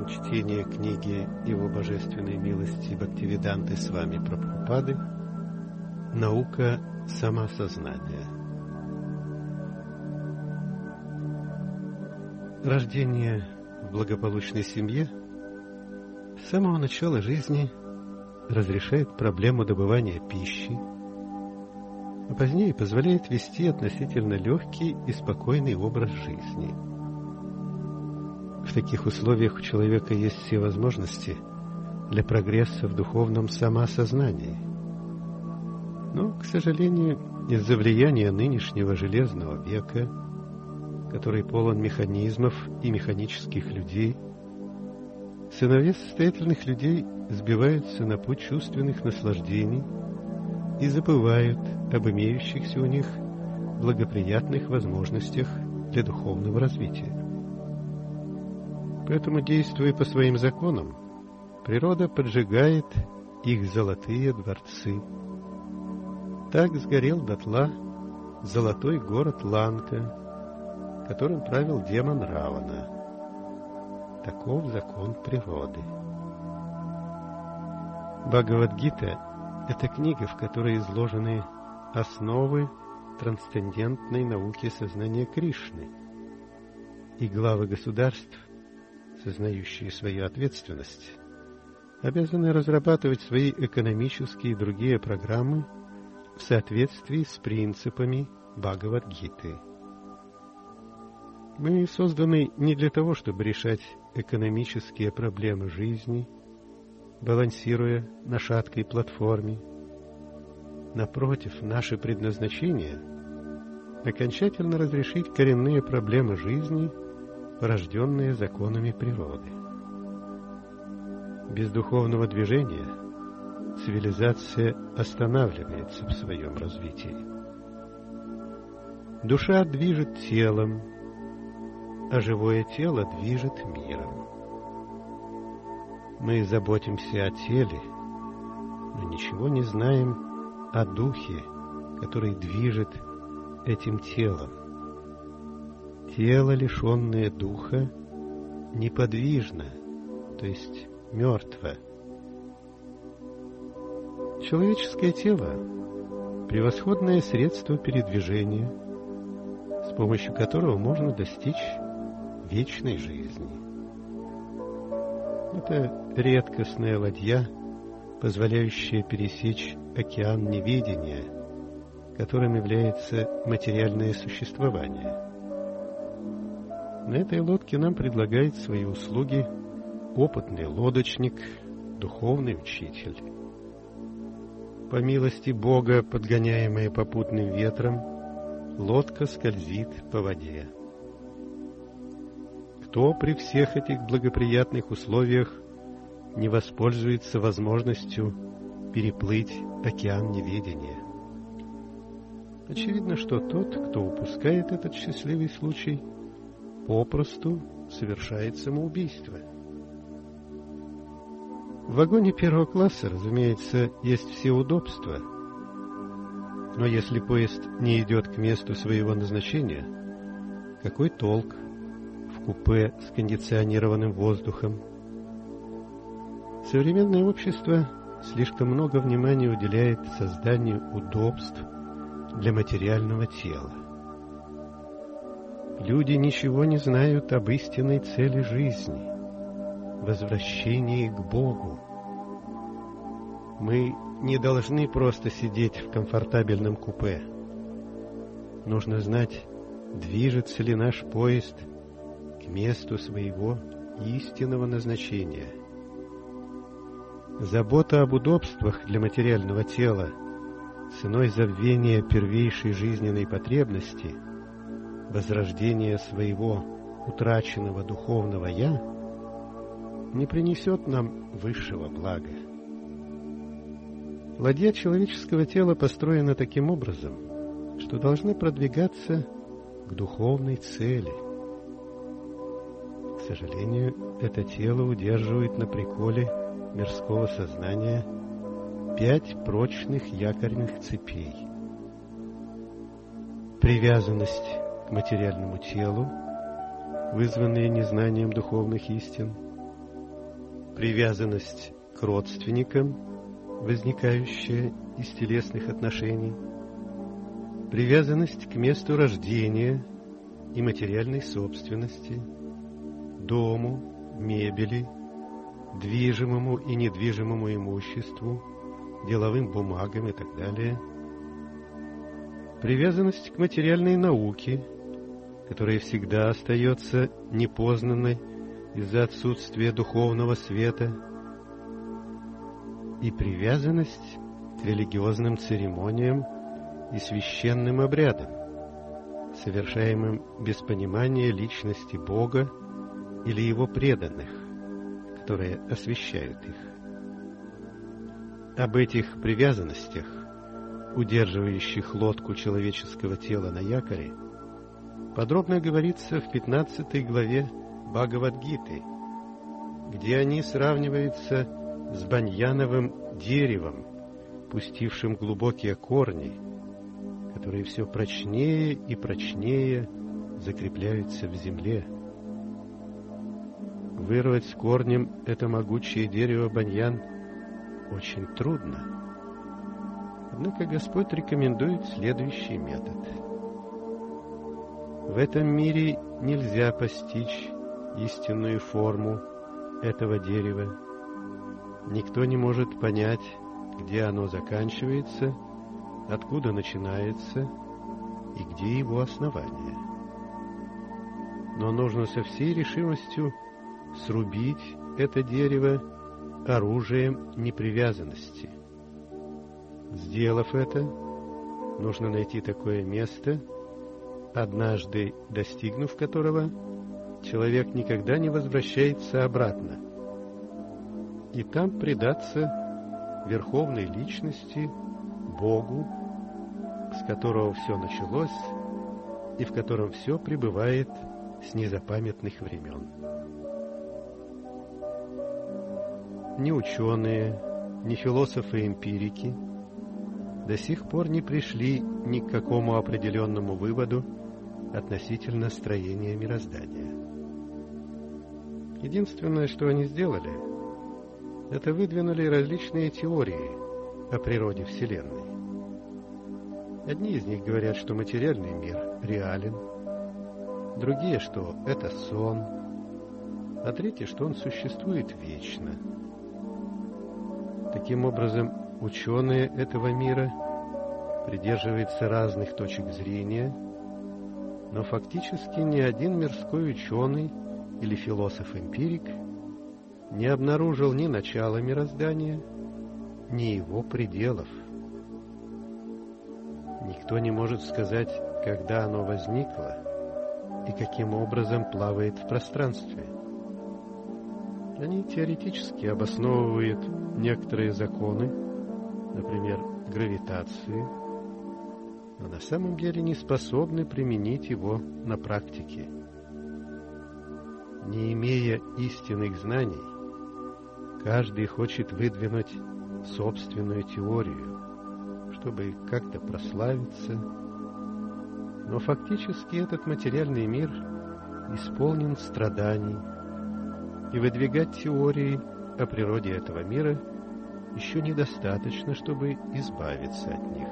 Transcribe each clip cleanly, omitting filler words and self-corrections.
Продолжаем чтение книги Его Божественной Милости Бхактивиданты Свами Прабхупады «Наука самосознания». Рождение в благополучной семье с самого начала жизни разрешает проблему добывания пищи, а позднее позволяет вести относительно легкий и спокойный образ жизни. В таких условиях у человека есть все возможности для прогресса в духовном самоосознании. Но, к сожалению, из-за влияния нынешнего железного века, который полон механизмов и механических людей, сыновья состоятельных людей сбиваются на путь чувственных наслаждений и забывают об имеющихся у них благоприятных возможностях для духовного развития. Поэтому, действуя по своим законам, природа поджигает их золотые дворцы. Так сгорел дотла золотой город Ланка, которым правил демон Равана. Таков закон природы. Бхагавад-гита — это книга, в которой изложены основы трансцендентной науки сознания Кришны, и главы государств, сознающие свою ответственность, обязаны разрабатывать свои экономические и другие программы в соответствии с принципами Бхагавад-гиты. Мы созданы не для того, чтобы решать экономические проблемы жизни, балансируя на шаткой платформе. Напротив, наше предназначение — окончательно разрешить коренные проблемы жизни, порожденные законами природы. Без духовного движения цивилизация останавливается в своем развитии. Душа движет телом, а живое тело движет миром. Мы заботимся о теле, но ничего не знаем о духе, который движет этим телом. Тело, лишенное духа, неподвижно, то есть мертво. Человеческое тело — превосходное средство передвижения, с помощью которого можно достичь вечной жизни. Это редкостная ладья, позволяющая пересечь океан неведения, которым является материальное существование. На этой лодке нам предлагает свои услуги опытный лодочник, духовный учитель. По милости Бога, подгоняемая попутным ветром, лодка скользит по воде. Кто при всех этих благоприятных условиях не воспользуется возможностью переплыть океан неведения? Очевидно, что тот, кто упускает этот счастливый случай, попросту совершает самоубийство. В вагоне первого класса, разумеется, есть все удобства, но если поезд не идет к месту своего назначения, какой толк в купе с кондиционированным воздухом? Современное общество слишком много внимания уделяет созданию удобств для материального тела. Люди ничего не знают об истинной цели жизни — возвращении к Богу. Мы не должны просто сидеть в комфортабельном купе. Нужно знать, движется ли наш поезд к месту своего истинного назначения. Забота об удобствах для материального тела ценой забвения первейшей жизненной потребности, возрождения своего утраченного духовного «я» не принесет нам высшего блага. Ладья человеческого тела построена таким образом, что должна продвигаться к духовной цели. К сожалению, это тело удерживает на приколе мирского сознания 5 прочных якорных цепей. Привязанность к материальному телу, вызванная незнанием духовных истин, привязанность к родственникам, возникающая из телесных отношений, привязанность к месту рождения и материальной собственности, дому, мебели, движимому и недвижимому имуществу, деловым бумагам и так далее, привязанность к материальной науке, которая всегда остается непознанной из-за отсутствия духовного света, и привязанность к религиозным церемониям и священным обрядам, совершаемым без понимания личности Бога или Его преданных, которые освящают их. Об этих привязанностях, удерживающих лодку человеческого тела на якоре, подробно говорится в 15 главе Бхагавад-гиты, где они сравниваются с баньяновым деревом, пустившим глубокие корни, которые все прочнее и прочнее закрепляются в земле. Вырвать с корнем это могучее дерево баньян очень трудно. Однако Господь рекомендует следующий метод. В этом мире нельзя постичь истинную форму этого дерева. Никто не может понять, где оно заканчивается, откуда начинается и где его основание. Но нужно со всей решимостью срубить это дерево оружием непривязанности. Сделав это, нужно найти такое место, однажды достигнув которого, человек никогда не возвращается обратно, и там предаться Верховной Личности, Богу, с которого все началось и в котором все пребывает с незапамятных времен. Ни ученые, ни философы-эмпирики до сих пор не пришли ни к какому определенному выводу относительно строения мироздания. Единственное, что они сделали, это выдвинули различные теории о природе Вселенной. Одни из них говорят, что материальный мир реален, другие, что это сон, а третьи, что он существует вечно. Таким образом, ученые этого мира придерживаются разных точек зрения, но фактически ни один мирской ученый или философ-эмпирик не обнаружил ни начала мироздания, ни его пределов. Никто не может сказать, когда оно возникло и каким образом плавает в пространстве. Они теоретически обосновывают некоторые законы, например, гравитацию, но на самом деле не способны применить его на практике. Не имея истинных знаний, каждый хочет выдвинуть собственную теорию, чтобы как-то прославиться, но фактически этот материальный мир исполнен страданий, и выдвигать теории о природе этого мира еще недостаточно, чтобы избавиться от них.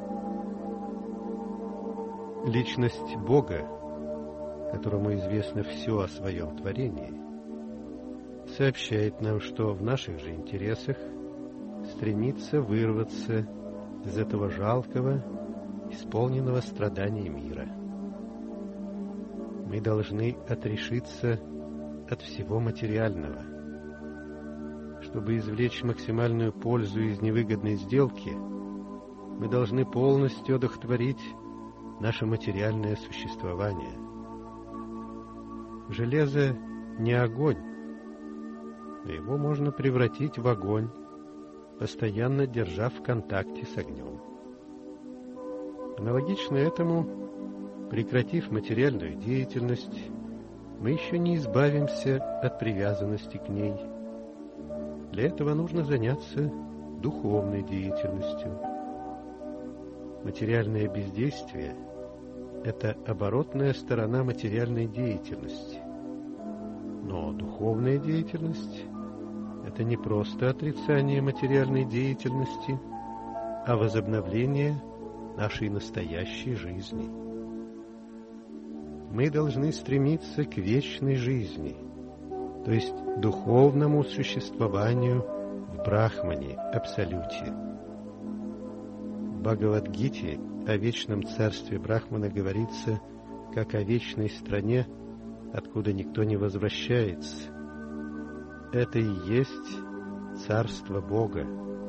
Личность Бога, которому известно все о своем творении, сообщает нам, что в наших же интересах стремится вырваться из этого жалкого, исполненного страданий мира. Мы должны отрешиться от всего материального. Чтобы извлечь максимальную пользу из невыгодной сделки, мы должны полностью одухотворить наше материальное существование. Железо не огонь, но его можно превратить в огонь, постоянно держа в контакте с огнем. Аналогично этому, прекратив материальную деятельность, мы еще не избавимся от привязанности к ней. Для этого нужно заняться духовной деятельностью. Материальное бездействие – это оборотная сторона материальной деятельности. Но духовная деятельность – это не просто отрицание материальной деятельности, а возобновление нашей настоящей жизни. Мы должны стремиться к вечной жизни, то есть духовному существованию в Брахмане, Абсолюте. В Бхагавад-гите о вечном царстве Брахмана говорится, как о вечной стране, откуда никто не возвращается. Это и есть царство Бога.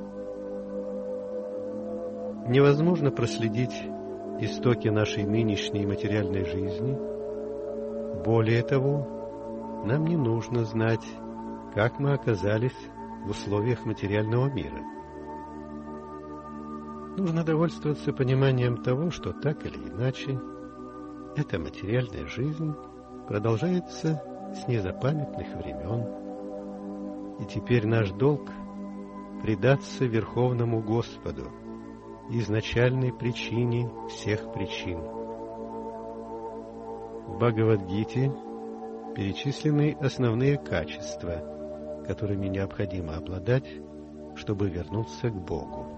Невозможно проследить истоки нашей нынешней материальной жизни. Более того, нам не нужно знать, как мы оказались в условиях материального мира. Нужно довольствоваться пониманием того, что так или иначе эта материальная жизнь продолжается с незапамятных времен. И теперь наш долг — предаться Верховному Господу, изначальной причине всех причин. В Бхагавад-гите перечислены основные качества, которыми необходимо обладать, чтобы вернуться к Богу.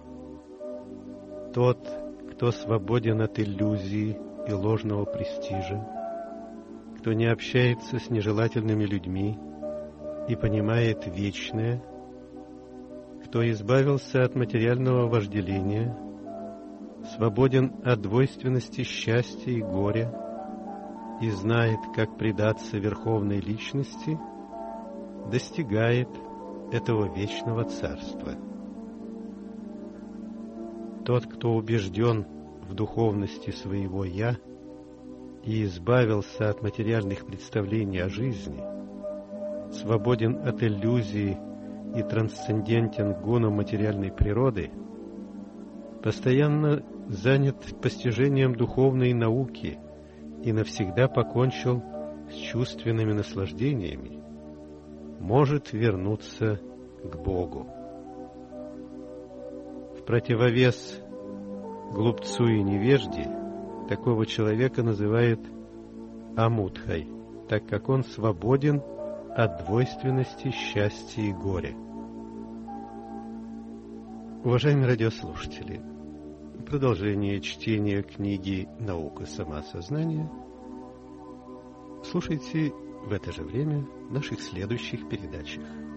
Тот, кто свободен от иллюзий и ложного престижа, кто не общается с нежелательными людьми и понимает вечное, кто избавился от материального вожделения, свободен от двойственности счастья и горя и знает, как предаться Верховной Личности, достигает этого вечного царства. Тот, кто убежден в духовности своего «Я» и избавился от материальных представлений о жизни, свободен от иллюзий и трансцендентен гуном материальной природы, постоянно занят постижением духовной науки и навсегда покончил с чувственными наслаждениями, может вернуться к Богу. В противовес глупцу и невежде такого человека называют амудхой, так как он свободен от двойственности счастья и горя. Уважаемые радиослушатели, продолжение чтения книги «Наука самоосознания» слушайте в это же время в наших следующих передачах.